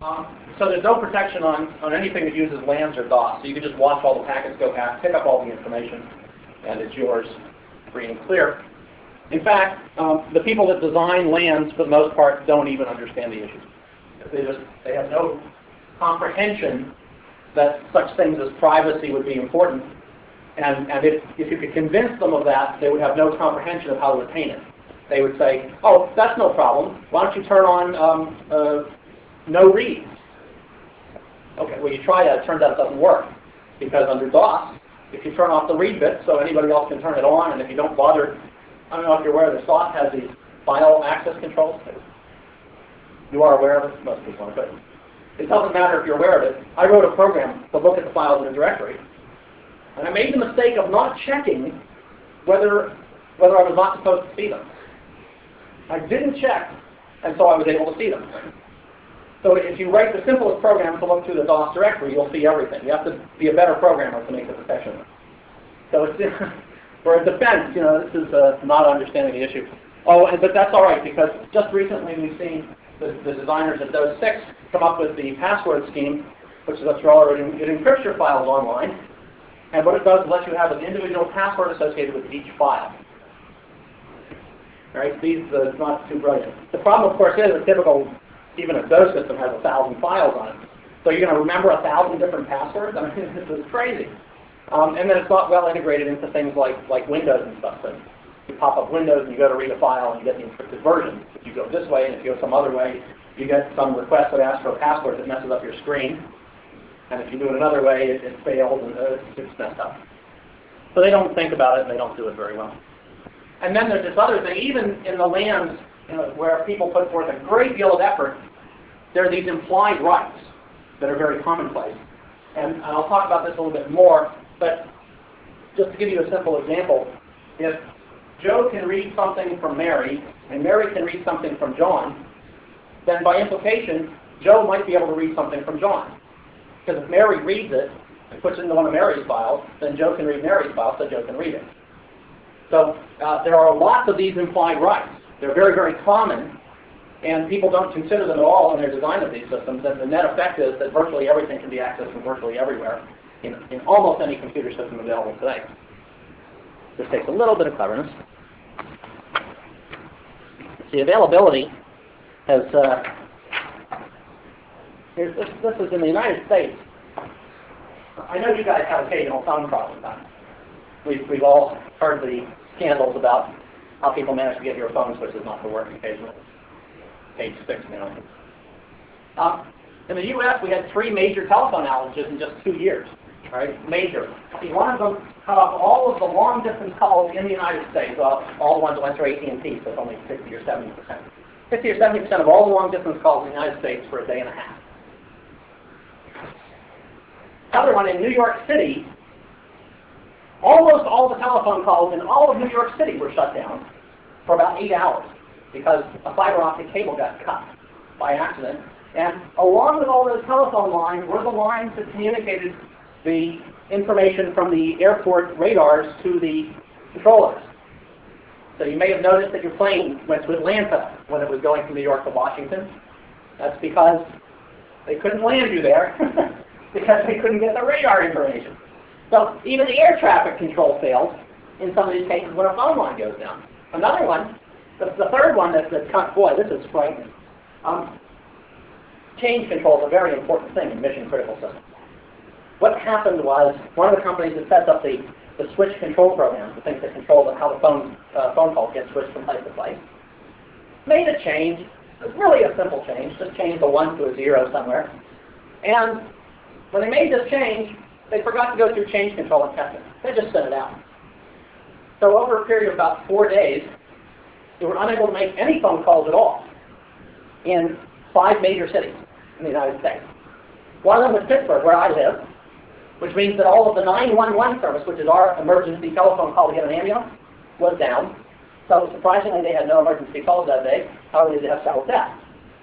So there's no protection on anything that uses LANs or DOS. So you can just watch all the packets go past, pick up all the information, and it's yours free and clear. In fact, the people that design LANs, for the most part, don't even understand the issues. They have no comprehension that such things as privacy would be important. And if you could convince them of that, they would have no comprehension of how to attain it. They would say, oh, that's no problem. Why don't you turn on no reads? Okay, well, you try that. It turns out it doesn't work. Because under DOS, if you turn off the read bit so anybody else can turn it on, and if you don't bother, I don't know if you're aware that DOS has these file access controls. You are aware of it? Most people are, but it doesn't matter if you're aware of it. I wrote a program to look at the files in a directory, and I made the mistake of not checking whether I was not supposed to see them. I didn't check, and so I was able to see them. So if you write the simplest program to look through the DOS directory, you'll see everything. You have to be a better programmer to make the detection. So it's for a defense, this is not understanding the issue. Oh, but that's all right, because just recently we've seen the designers of DOS 6 come up with the password scheme, which lets you already encrypt your files online. And what it does is let you have an individual password associated with each file. All right, it's not too brilliant. The problem, of course, is a typical, even a DOS system has 1,000 files on it. So you're going to remember 1,000 different passwords? I mean, this is crazy. And then it's not well integrated into things like Windows and stuff. So you pop up Windows and you go to read a file and you get the encrypted version. If you go this way and if you go some other way, you get some request that asks for a password that messes up your screen. And if you do it another way, it fails and it's messed up. So they don't think about it and they don't do it very well. And then there's this other thing, even in the LANs where people put forth a great deal of effort, there are these implied rights that are very commonplace. And I'll talk about this a little bit more, but just to give you a simple example, if Joe can read something from Mary, and Mary can read something from John, then by implication, Joe might be able to read something from John. Because if Mary reads it and puts it into one of Mary's files, then Joe can read Mary's file, so Joe can read it. So there are lots of these implied rights. They're very, very common, and people don't consider them at all in their design of these systems. And the net effect is that virtually everything can be accessed from virtually everywhere in almost any computer system available today. This takes a little bit of cleverness. The availability has, this is in the United States. I know you guys have occasional phone problems. We've all heard the scandals about how people manage to get your phone switches not to work occasionally. Page 6, In the U.S., we had 3 major telephone outages in just 2 years. Right? Major. See, one of them cut off all of the long-distance calls in the United States, all the ones that went through AT&T, so it's only 60 or 70%. 50 or 70% of all the long-distance calls in the United States for a day and a half. Another one in New York City, almost all the telephone calls in all of New York City were shut down for about 8 hours because a fiber optic cable got cut by accident. And along with all those telephone lines were the lines that communicated the information from the airport radars to the controllers. So you may have noticed that your plane went to Atlanta when it was going from New York to Washington. That's because they couldn't land you there because they couldn't get the radar information. So even the air traffic control fails in some of these cases when a phone line goes down. Another one, the third one that's kind of, boy, this is frightening. Change control is a very important thing in mission-critical systems. What happened was one of the companies that sets up the switch control programs, the things that control how the phone calls get switched from place to place, made a change. It was really a simple change, just change the 1 to a 0 somewhere. And when they made this change, they forgot to go through change control and test it. They just sent it out. So over a period of about 4 days, they were unable to make any phone calls at all in 5 major cities in the United States. One of them was Pittsburgh, where I live, which means that all of the 911 service, which is our emergency telephone call to get an ambulance, was down. So surprisingly, they had no emergency calls that day. However, they did have several deaths.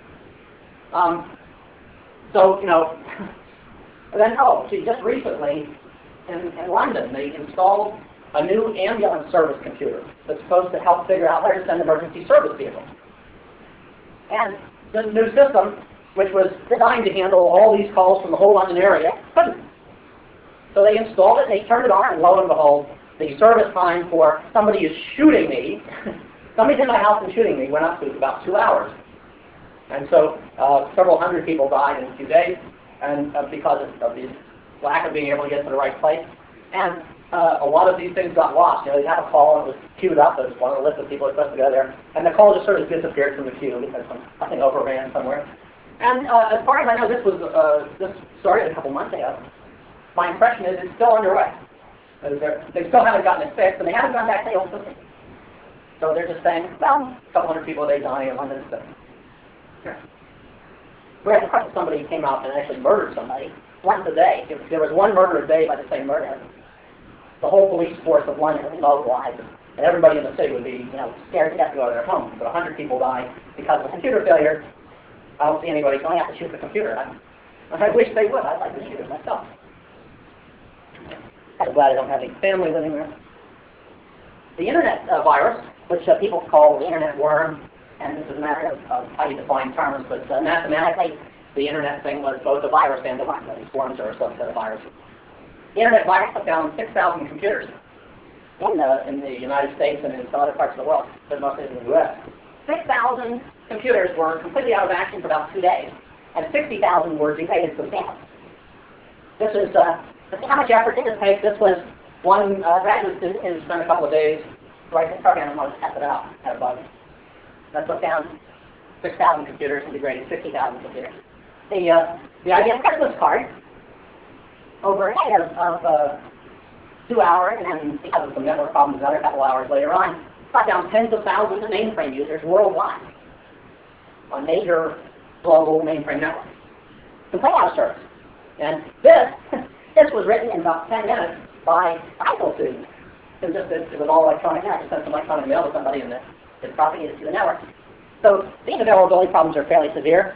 Just recently in London, they installed a new ambulance service computer that's supposed to help figure out where to send emergency service vehicles. And the new system which was designed to handle all these calls from the whole London area, couldn't. So they installed it, they turned it on, and lo and behold, the service time for somebody is shooting me, somebody's in my house and shooting me, went up to about 2 hours. And so several hundred people died in a few days, and because of the lack of being able to get to the right place. And a lot of these things got lost. You know, they'd have a call and it was queued up as one of the list of people who were supposed to go there, and the call just sort of disappeared from the queue because something overran somewhere. And as far as I know, this started a couple months ago. My impression is it's still underway. They still haven't gotten it fixed, and they haven't gone back to the old system. So they're just saying, well, a couple hundred people a day dying in London. Sure. Whereas, of course, if somebody came out and actually murdered somebody once a day, if there was one murder a day by the same murder, the whole police force of London would be mobilized, and everybody in the city would be, scared to death to go to their homes. But 100 people die because of a computer failure. I don't see anybody going out to shoot the computer. I wish they would. I'd like to shoot it myself. I'm glad I don't have any family living there. The internet virus, which people call the internet worm, and this is a matter of how you define terms, but mathematically, the internet thing was both a virus and a worm. These worms are a subset of viruses. The internet virus took down 6,000 computers in the United States and in some other parts of the world, but mostly in the U.S. 6,000 computers were completely out of action for about 2 days, and 60,000 were degraded substantially. This is how much effort did it take. This was one graduate student who spent a couple of days writing the program and wanted to test it out at a bug. That took down 6,000 computers and degraded 60,000 computers. The IBM Christmas card, over a head of 2 hours, and then because of some network problems another couple hours later on, got down tens of thousands of mainframe users worldwide on major global mainframe networks. Complete out of service. And this was written in about 10 minutes by high school students. It was all electronic mail. You sent some electronic mail to somebody and it propagated through the network. So these availability problems are fairly severe.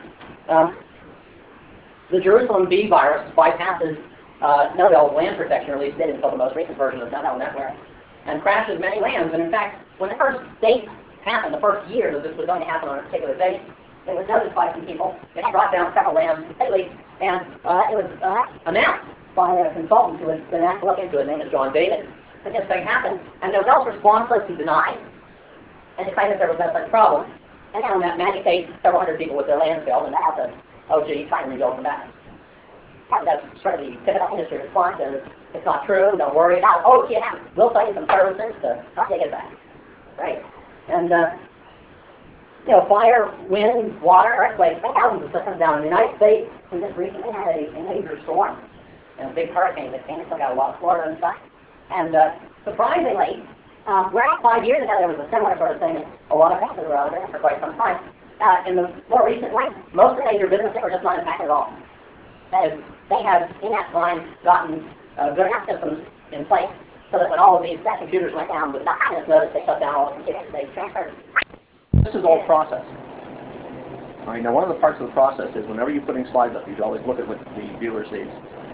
The Jerusalem B virus bypasses Novell's LAN protection, or at least did until the most recent version of Novell NetWare, and crashes many LANs. And in fact, when the first date happened, the first year that this was going to happen on a particular date, it was noticed by some people. It brought down several LANs completely, and it was announced by a consultant who had been asked to look into it. His name is John David. That this thing happened, and Novell's response was to deny and to claim that there was no such problem. And on that magic date, several hundred people with their LANs failed, and they had to, oh gee, try and rebuild them back. That's sort of the typical industry response. It's not true. Don't worry about it. Oh, yeah, we'll sell you some services to take it back. Right. And fire, wind, water, earthquakes, thousands of systems down in the United States. We just recently had a major storm and a big hurricane that came and took out a lot of Florida and stuff. And surprisingly, whereas 5 years ago there was a similar sort of thing, a lot of houses were out there for quite some time. In the more recent way, most of the major businesses were just not impacted at all. That is, they had, in that time, gotten good enough systems in place so that when all of these bad computers went down with not having notice, they shut down all the computers. They transferred. This is all process. All right, now one of the parts of the process is whenever you're putting slides up, you should always look at what the viewer sees.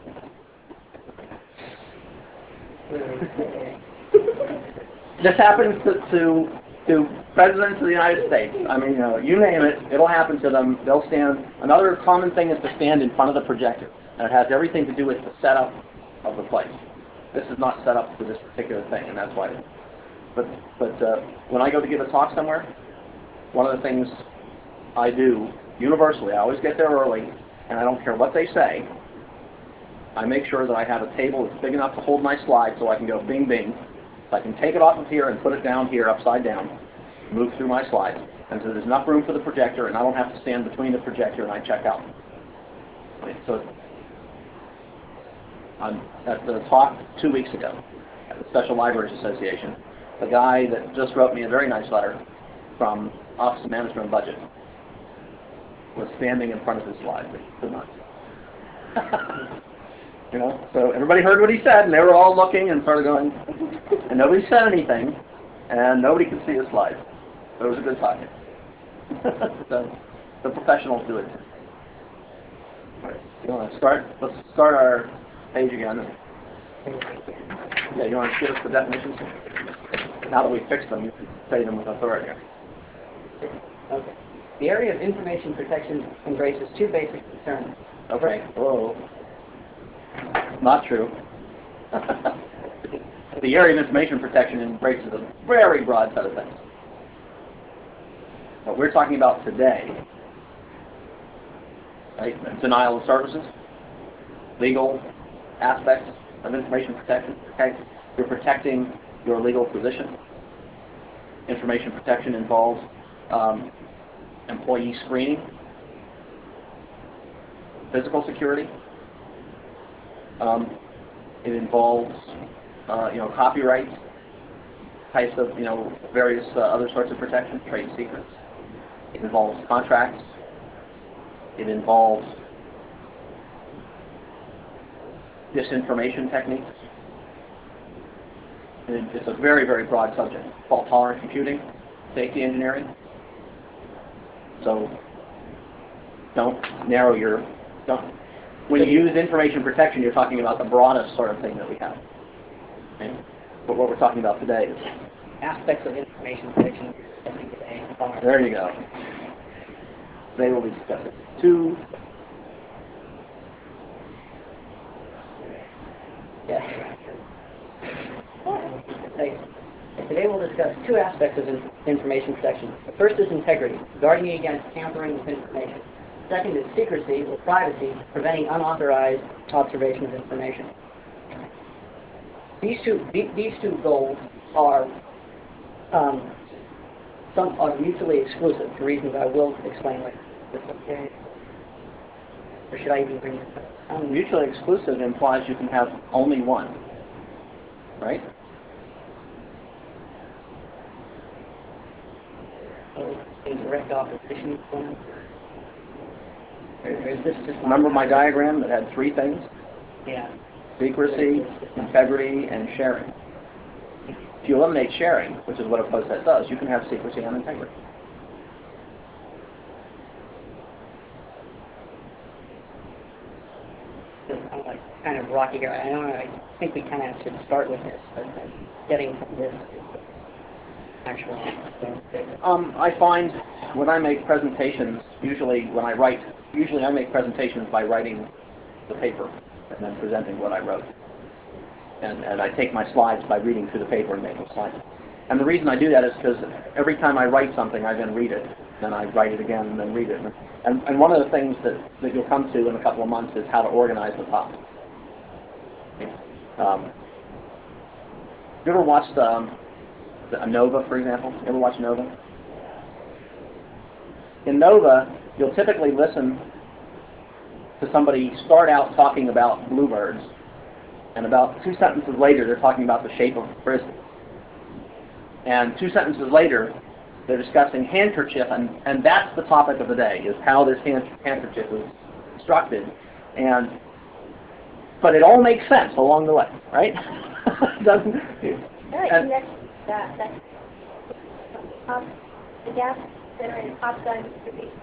This happens to presidents of the United States. I mean, you name it, it'll happen to them. They'll stand. Another common thing is to stand in front of the projector, and it has everything to do with the setup of the place. This is not set up for this particular thing, and that's why. But when I go to give a talk somewhere, one of the things I do universally, I always get there early, and I don't care what they say. I make sure that I have a table that's big enough to hold my slide so I can go bing, bing. So I can take it off of here and put it down here upside down, move through my slides. And so there's enough room for the projector, and I don't have to stand between the projector and I check out. Right, so at the talk 2 weeks ago at the Special Libraries Association, the guy that just wrote me a very nice letter from Office of Management and Budget was standing in front of his slides. Could not. So everybody heard what he said, and they were all looking and sort of going, and nobody said anything, and nobody could see his slides. But it was a good talk. So the professionals do it. All right. You want to start? Let's start our page again. Yeah, you want to give us the definitions? Now that we fixed them, you can say them with authority. Okay. The area of information protection embraces two basic concerns. Okay. Whoa. Not true. The area of information protection embraces a very broad set of things. What we're talking about today, right? Denial of services, legal aspects of information protection. Okay, you're protecting your legal position. Information protection involves employee screening, physical security. It involves copyrights, types of various other sorts of protection, trade secrets. It involves contracts. It involves disinformation techniques. It's a very, very broad subject. Fault-tolerant computing, safety engineering. So when you use information protection, you're talking about the broadest sort of thing that we have. Okay? But what we're talking about today is aspects of information protection. There you go. Today we'll be discussing two. Yeah. Today we'll discuss two aspects of information protection. The first is integrity, guarding you against tampering with information. Second is secrecy or privacy, preventing unauthorized observation of information. These two goals are some are mutually exclusive for reasons I will explain later. Okay. Or should I even bring this up? Mutually exclusive implies you can have only one, right? In direct opposition. Is this just remember my diagram that had three things? Yeah. Secrecy, integrity, and sharing. If you eliminate sharing, which is what a process does, you can have secrecy and integrity. I'm kind of rocky here. I think we kind of should start with this, but getting from this actually. I find when I make presentations, usually I make presentations by writing the paper and then presenting what I wrote. And I take my slides by reading through the paper and making slides. And the reason I do that is because every time I write something, I then read it. Then I write it again and then read it. And one of the things that you'll come to in a couple of months is how to organize the topic. You ever watched Nova, for example? You ever watch Nova? In Nova, you'll typically listen to somebody start out talking about bluebirds, and about 2 sentences later, they're talking about the shape of a frisbee. And 2 sentences later, they're discussing handkerchief, and that's the topic of the day, is how this handkerchief is constructed. But it all makes sense along the way, right? Doesn't it? The gas generated pop gun could be.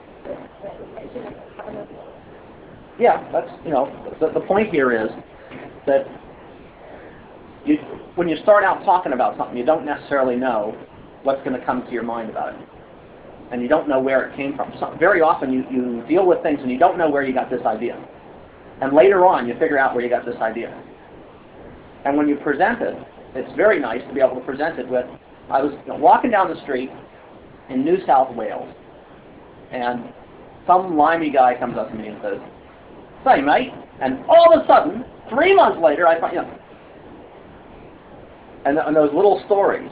Yeah, that's the point here is that when you start out talking about something, you don't necessarily know what's going to come to your mind about it, and you don't know where it came from. So very often you deal with things and you don't know where you got this idea, and later on you figure out where you got this idea. And when you present it, it's very nice to be able to present it with. I was walking down the street in New South Wales, and some limey guy comes up to me and says, "Say, mate," and all of a sudden, 3 months later, I find and those little stories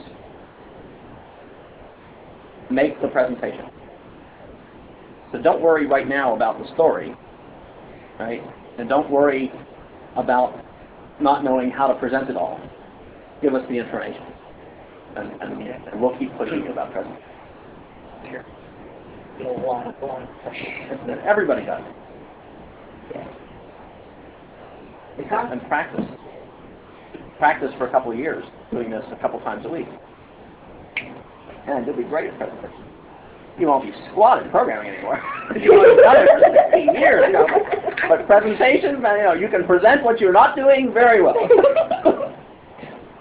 make the presentation. So don't worry right now about the story, right? And don't worry about not knowing how to present it all. Give us the information, and we'll keep pushing you about presentation. Sure. Everybody does. Yeah. And practice for a couple of years, doing this a couple times a week. And you'll be great at presentation. You won't be squat at programming anymore. You won't have done it for 16 years now. But presentations, you can present what you're not doing very well.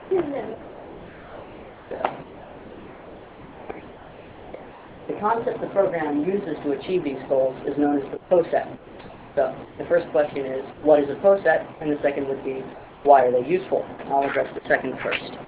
The concept of program uses to achieve these goals is known as the POSET. So the first question is, what is a POSET? And the second would be, why are they useful? I'll address the second first.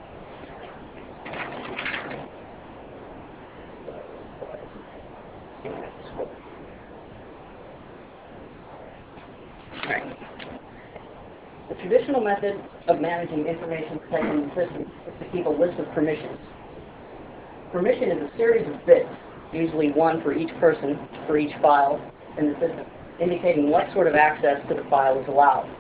Right. The traditional method of managing information protection in the system is to keep a list of permissions. Permission is a series of bits, usually one for each person, for each file in the system, indicating what sort of access to the file is allowed.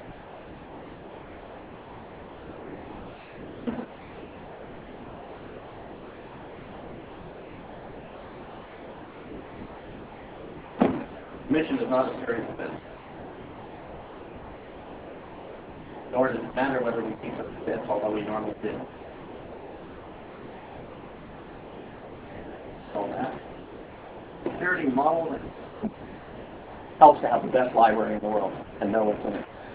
Permission is not a series of bits. Nor does it matter whether we keep those bits, although we normally do. So that security model helps to have the best library in the world and know what's in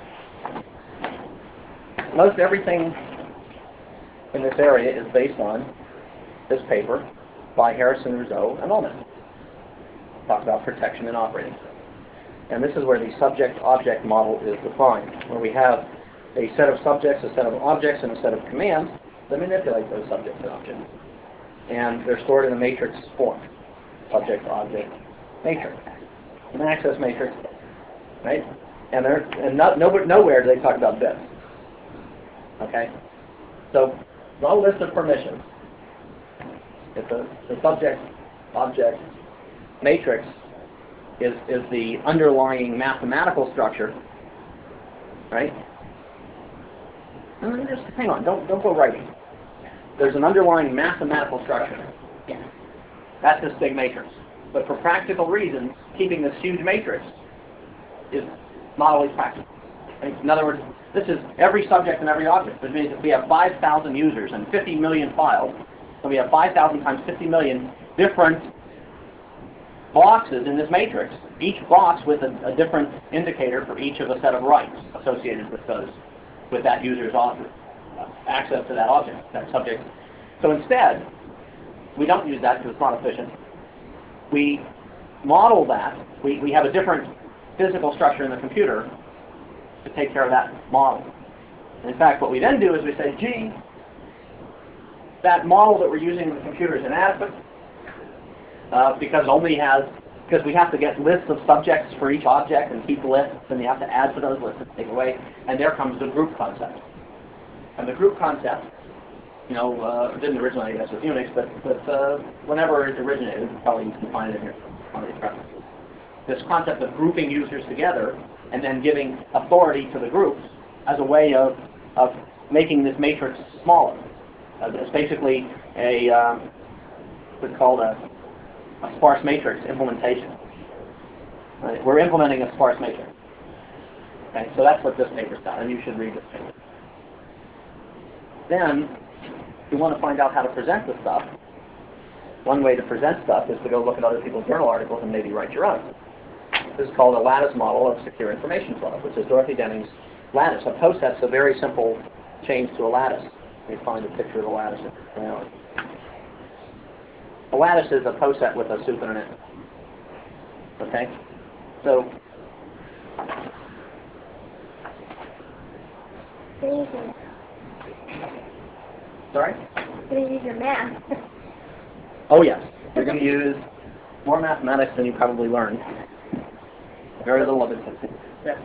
it. Most everything in this area is based on this paper by Harrison, Rousseau, and Ullman. Talk about protection and operating system. And this is where the subject-object model is defined, where we have a set of subjects, a set of objects, and a set of commands that manipulate those subjects and objects. And they're stored in a matrix form. Subject-object matrix. An access matrix, right? And nowhere do they talk about bits. Okay? So, the list of permissions. If the subject-object matrix is the underlying mathematical structure, right? And just hang on, don't go writing. There's an underlying mathematical structure. That's this big matrix. But for practical reasons, keeping this huge matrix is not always practical. Right? In other words, this is every subject and every object, which means if we have 5,000 users and 50 million files, so we have 5,000 times 50 million different boxes in this matrix, each box with a different indicator for each of a set of rights associated with that user's access to that object, that subject. So instead, we don't use that because it's not efficient. We model that. We have a different physical structure in the computer to take care of that model. And in fact, what we then do is we say, gee, that model that we're using in the computer is inadequate because we have to get lists of subjects for each object and keep lists, and you have to add to those lists and take away. And there comes the group concept. And the group concept, it didn't originate, I guess, with Unix, but whenever it originated, probably you can find it in here on these references. This concept of grouping users together and then giving authority to the groups as a way of making this matrix smaller. It's basically what's called a sparse matrix implementation. Right? We're implementing a sparse matrix. Okay, so that's what this paper's about, and you should read this paper. Then, if you want to find out how to present the stuff, one way to present stuff is to go look at other people's journal articles and maybe write your own. This is called a lattice model of secure information flow, which is Dorothy Denning's lattice. A POSET's a very simple change to a lattice. You find a picture of a lattice in reality. A lattice is a POSET with a soup in it. Okay? So, sorry? You're going to use your math. Oh yes, you're going to use more mathematics than you probably learned. Very little of it.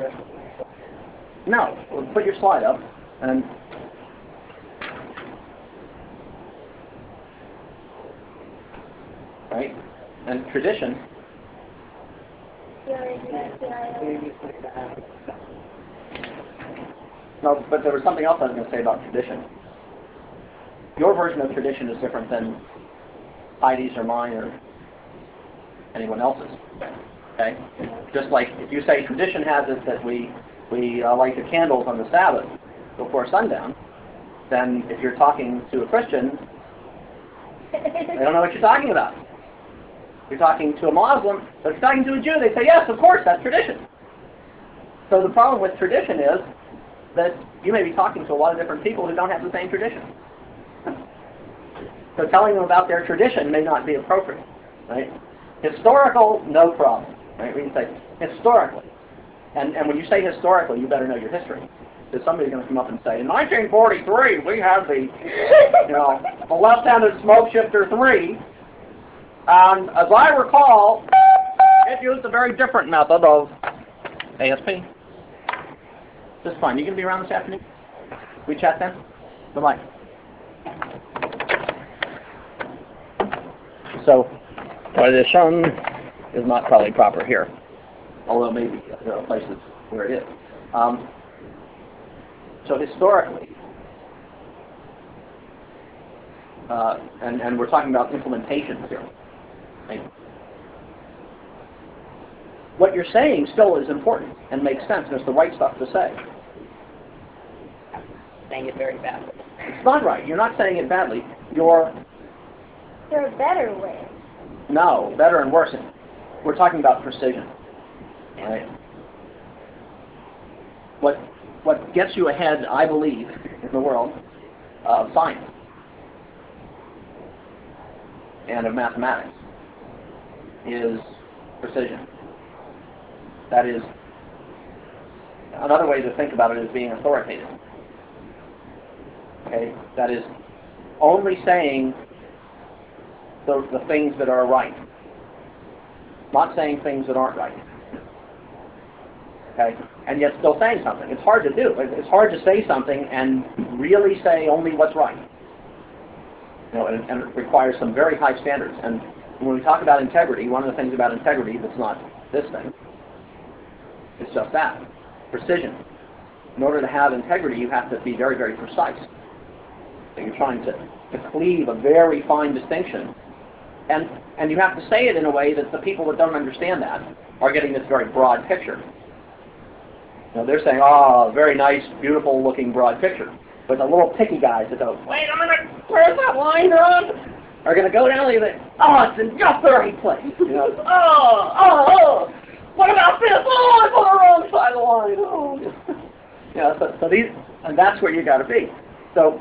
No, well, put your slide up and right, and tradition. No, but there was something else I was going to say about tradition. Your version of tradition is different than Heidi's or mine or anyone else's. Okay? Just like if you say tradition has it that we light the candles on the Sabbath before sundown, then if you're talking to a Christian, they don't know what you're talking about. If you're talking to a Muslim, but if you're talking to a Jew, they say, yes, of course, that's tradition. So the problem with tradition is that you may be talking to a lot of different people who don't have the same tradition. So telling them about their tradition may not be appropriate. right? Historical, no problem, right? We can say historically. And when you say historically, you better know your history. Because somebody's going to come up and say, in 1943, we have the, the left-handed smoke shifter 3, and as I recall, it used a very different method of ASP. Just fine. You going to be around this afternoon? We chat then? Bye-bye. So, tradition is not probably proper here, although maybe there are places where it is. So historically, and we're talking about implementations here. Right? What you're saying still is important and makes sense, and it's the right stuff to say. Saying it very badly. It's not right. You're not saying it badly. You're... There are better ways. No, better and worse. We're talking about precision. Right? What gets you ahead, I believe, in the world of science and of mathematics is precision. That is, another way to think about it is being authoritative. Okay? That is only saying the things that are right, not saying things that aren't right. Okay? And yet still saying something. It's hard to do. It's hard to say something and really say only what's right. And it requires some very high standards. And when we talk about integrity, one of the things about integrity that's not this thing, it's just that. Precision. In order to have integrity, you have to be very, very precise. So you're trying to cleave a very fine distinction. And you have to say it in a way that the people that don't understand that are getting this very broad picture. They're saying, oh, very nice, beautiful looking broad picture. But the little picky guys that go, wait a minute, where's that line drawn? Are going to go down and say, oh, it's in just the right place. Oh, what about this? Oh, I'm on the wrong side of the line. Oh. So these, and that's where you got to be. So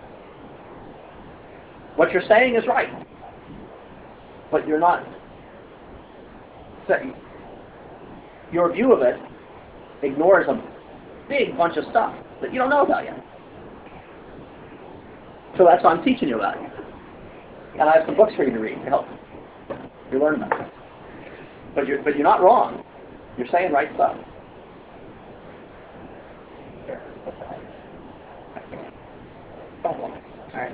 what you're saying is right, but you're not saying, your view of it ignores a big bunch of stuff that you don't know about yet. So that's why I'm teaching you about it. And I have some books for you to read to help you learn about it. But you're not wrong. You're saying right stuff. All right.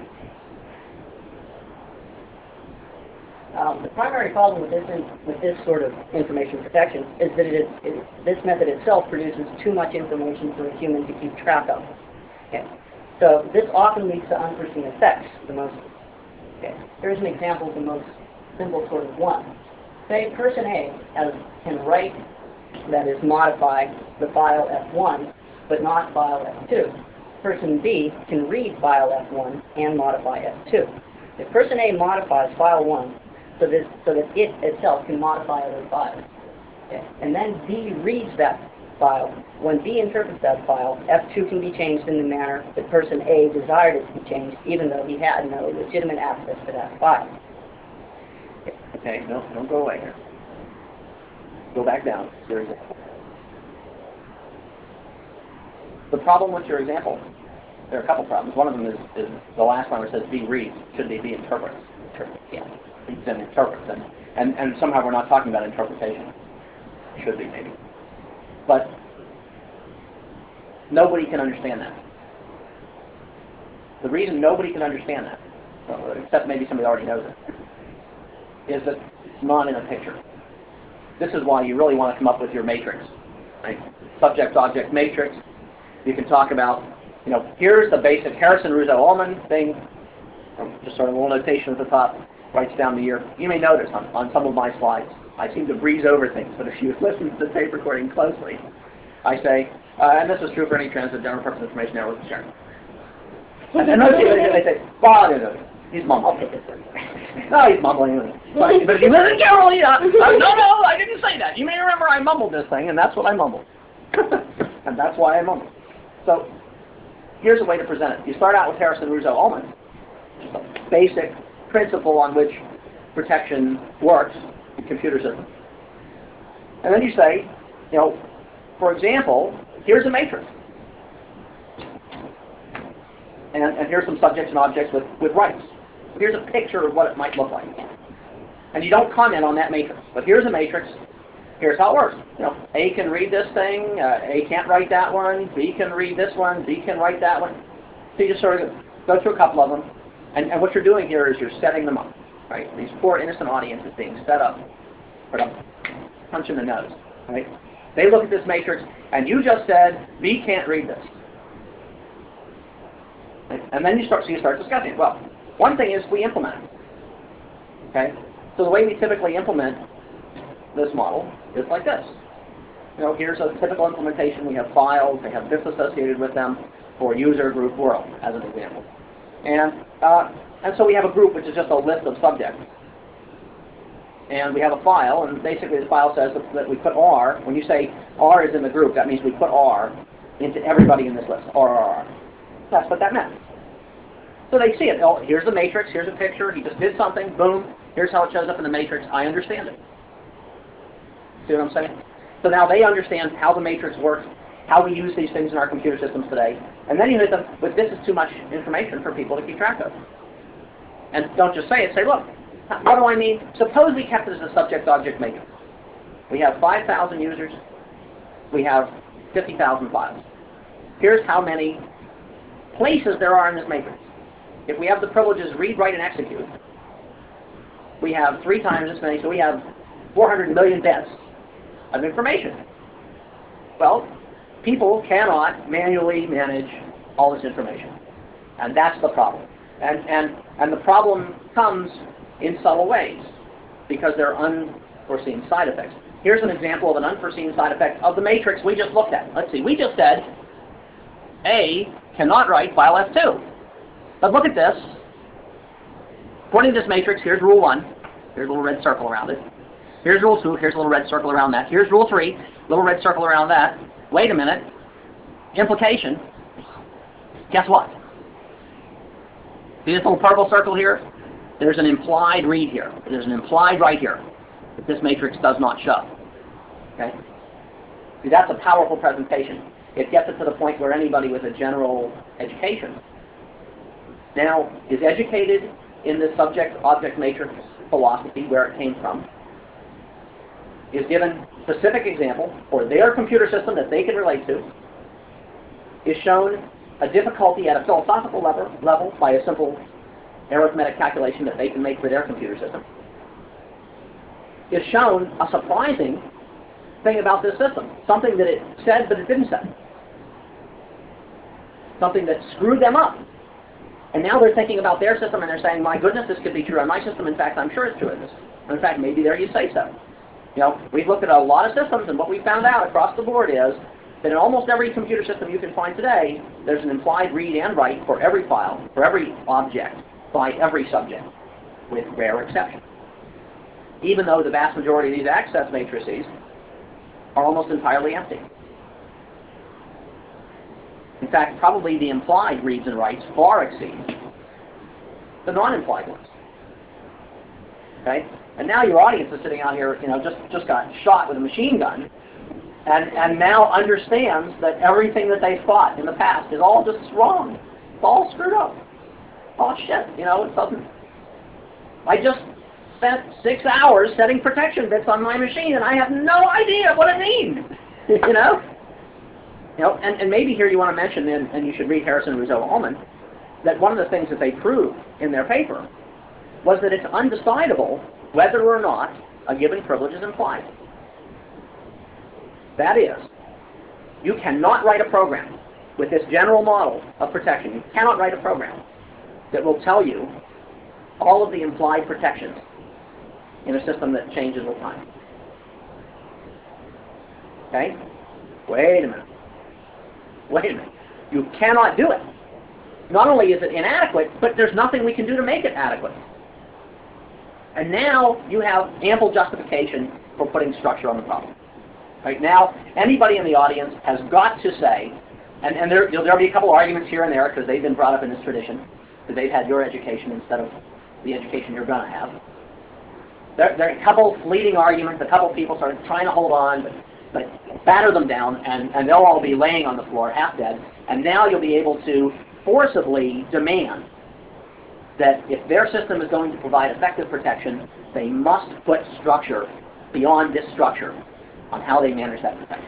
The primary problem with this sort of information protection is that this method itself produces too much information for a human to keep track of. Okay. So this often leads to unforeseen effects. Here's an example of the most simple sort of one. Say person A can write, that is modify, the file F1, but not file F2. Person B can read file F1 and modify F2. If person A modifies file 1, so that it itself can modify other files. Okay. And then B reads that file. When B interprets that file, F2 can be changed in the manner that person A desired it to be changed, even though he had no legitimate access to that file. Okay, no, don't go away here. Go back down. Your example. The problem with your example, there are a couple problems. One of them is the last one where it says B reads. Should they be interprets? Yeah. Then interprets. And somehow we're not talking about interpretation. Should be, maybe. But nobody can understand that. The reason nobody can understand that, except maybe somebody already knows it, is that it's not in a picture. This is why you really want to come up with your matrix. Right? Subject-object matrix. You can talk about, here's the basic Harrison-Russo-Ullmann thing. Just sort of a little notation at the top, writes down the year. You may notice on some of my slides, I seem to breeze over things, but if you listen to the tape recording closely, I say, and this is true for any transit general purpose information network sharing. And most people, they say, well, no, he's mumbling. No, he's mumbling. But if you listen carefully, no, I didn't say that. You may remember I mumbled this thing, and that's what I mumbled. And that's why I mumbled. So, here's a way to present it. You start out with Harrison-Russo-Ullmann, just a basic principle on which protection works in computer systems. And then you say, for example, here's a matrix. And here's some subjects and objects with rights. Here's a picture of what it might look like. And you don't comment on that matrix. But here's a matrix. Here's how it works. A can read this thing. A can't write that one. B can read this one. B can write that one. So you just sort of go through a couple of them. And what you're doing here is you're setting them up. Right? These poor innocent audiences being set up for a punch in the nose. Right? They look at this matrix, and you just said, B can't read this. And then you start discussing it. Well, one thing is we implement it. Okay? So the way we typically implement this model is like this. Here's a typical implementation. We have files. They have bits associated with them for user group world, as an example. And so we have a group which is just a list of subjects. And we have a file, and basically the file says that we put R. When you say R is in the group, that means we put R into everybody in this list. R. That's what that meant. So they see it. Oh, here's the matrix. Here's a picture. He just did something. Boom. Here's how it shows up in the matrix. I understand it. See what I'm saying? So now they understand how the matrix works, how we use these things in our computer systems today. And then you hit them with, this is too much information for people to keep track of. And don't just say it. Say, look, what do I mean? Suppose we kept it as a subject-object matrix. We have 5,000 users. We have 50,000 files. Here's how many places there are in this matrix. If we have the privileges read, write, and execute, we have 3 times as many, so we have 400 million bits of information. Well, people cannot manually manage all this information. And that's the problem. And the problem comes in subtle ways because there are unforeseen side effects. Here's an example of an unforeseen side effect of the matrix we just looked at. Let's see, we just said A cannot write file F2. But look at this. According to this matrix, here's rule 1. Here's a little red circle around it. Here's rule 2. Here's a little red circle around that. Here's rule 3. Little red circle around that. Wait a minute. Implication. Guess what? See this little purple circle here? There's an implied read here. There's an implied write here that this matrix does not show. Okay? See, that's a powerful presentation. It gets it to the point where anybody with a general education now is educated in this subject-object matrix philosophy, where it came from, is given specific example for their computer system that they can relate to, is shown a difficulty at a philosophical level by a simple arithmetic calculation that they can make for their computer system, is shown a surprising thing about this system, something that it said but it didn't say, something that screwed them up. And now they're thinking about their system and they're saying, my goodness, this could be true on my system. In fact, I'm sure it's true in this. In fact, maybe there you say so. We've looked at a lot of systems, and what we found out across the board is that in almost every computer system you can find today, there's an implied read and write for every file, for every object, by every subject, with rare exceptions. Even though the vast majority of these access matrices are almost entirely empty. In fact, probably the implied reads and writes far exceed the non-implied ones. Okay? And now your audience is sitting out here, just got shot with a machine gun, and now understands that everything that they thought in the past is all just wrong. It's all screwed up. Oh shit, it doesn't. I just spent 6 hours setting protection bits on my machine, and I have no idea what it means. And maybe here you want to mention, and you should read Harrison, Rousseau, Ullman, that one of the things that they proved in their paper was that it's undecidable whether or not a given privilege is implied. That is, you cannot write a program with this general model of protection. You cannot write a program that will tell you all of the implied protections in a system that changes with time. Okay? Wait a minute. You cannot do it. Not only is it inadequate, but there's nothing we can do to make it adequate. And now you have ample justification for putting structure on the problem. Right now, anybody in the audience has got to say, and there'll be a couple arguments here and there because they've been brought up in this tradition, because they've had your education instead of the education you're going to have. There are a couple fleeting arguments, a couple people sort of trying to hold on, but batter them down, and they'll all be laying on the floor, half dead. And now you'll be able to forcibly demand that if their system is going to provide effective protection, they must put structure beyond this structure on how they manage that protection.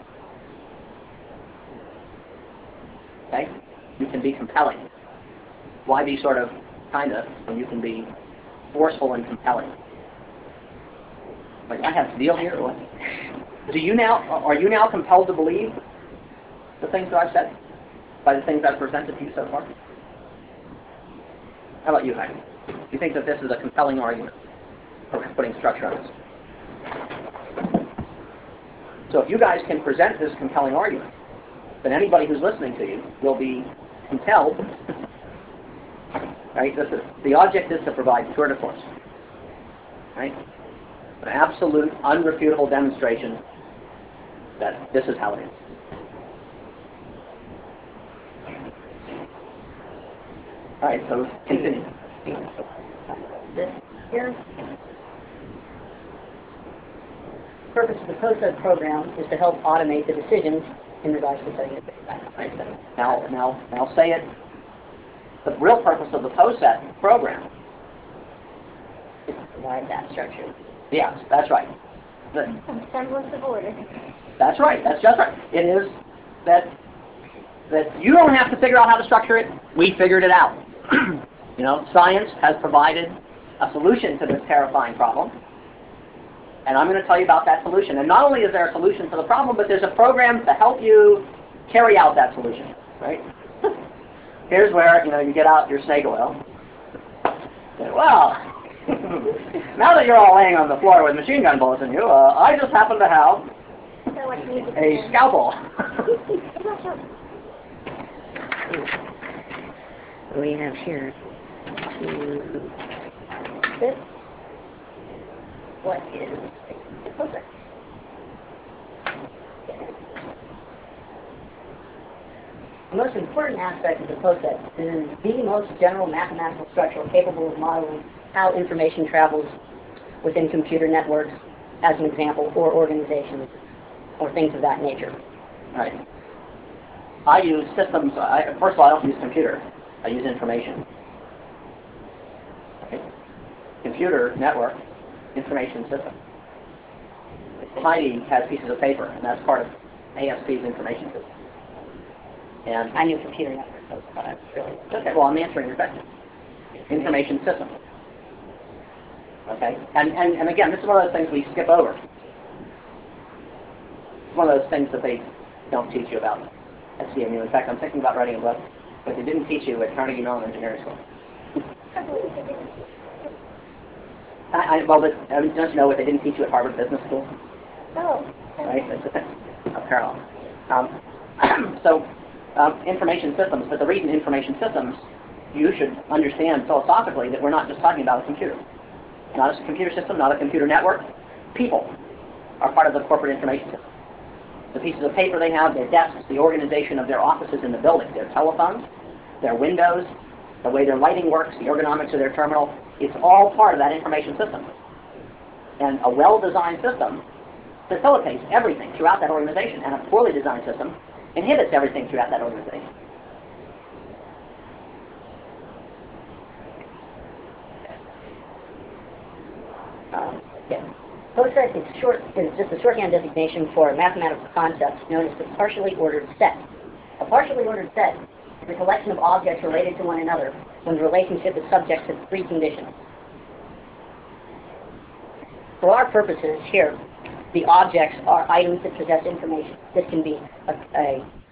Okay? You can be compelling. Why be sort of, kinda, when you can be forceful and compelling? Like, I have to deal here, or what? Are you now compelled to believe the things that I've said? By the things I've presented to you so far? How about you, Heidi? Do you think that this is a compelling argument for putting structure on this? So if you guys can present this compelling argument, then anybody who's listening to you will be compelled. Right? The object is to provide tour de force. Right? An absolute, unrefutable demonstration that this is how it is. All right, so continue. This here. The purpose of the POSET program is to help automate the decisions in regards to setting it back. Right? Now I'll say it. The real purpose of the POSET program is to provide that structure. Yes, that's right. Some semblance of order. That's right. That's just right. It is that you don't have to figure out how to structure it. We figured it out. Science has provided a solution to this terrifying problem. And I'm going to tell you about that solution. And not only is there a solution to the problem, but there's a program to help you carry out that solution. Right? Here's where, you get out your snake oil. Say, well, now that you're all laying on the floor with machine gun bullets in you, I just happen to have a scalpel. We have here this. What is a POSET? The most important aspect of the POSET is the most general mathematical structure capable of modeling how information travels within computer networks, as an example, or organizations, or things of that nature. All right. I use systems. First of all, I don't use computer. I use information. Okay. Computer network, information system. Heidi has pieces of paper, and that's part of ASP's information system. And I knew computer network, so I really. Okay. Well, I'm answering your question. Information system. Okay. And again, this is one of those things we skip over. It's one of those things that they don't teach you about at CMU. In fact, I'm thinking about writing a book, but they didn't teach you at Carnegie Mellon Engineering School. Don't you know what they didn't teach you at Harvard Business School? Oh. Right? It's a parallel. Information systems, but the reason information systems, you should understand philosophically that we're not just talking about a computer. Not a computer system, not a computer network. People are part of the corporate information system. The pieces of paper they have, their desks, the organization of their offices in the building, their telephones, their windows, the way their lighting works, the ergonomics of their terminal, it's all part of that information system. And a well-designed system facilitates everything throughout that organization, and a poorly designed system inhibits everything throughout that organization. POSET is just a shorthand designation for a mathematical concept known as the partially ordered set. A partially ordered set is a collection of objects related to one another when the relationship is subject to three conditions. For our purposes here, the objects are items that possess information. This can be a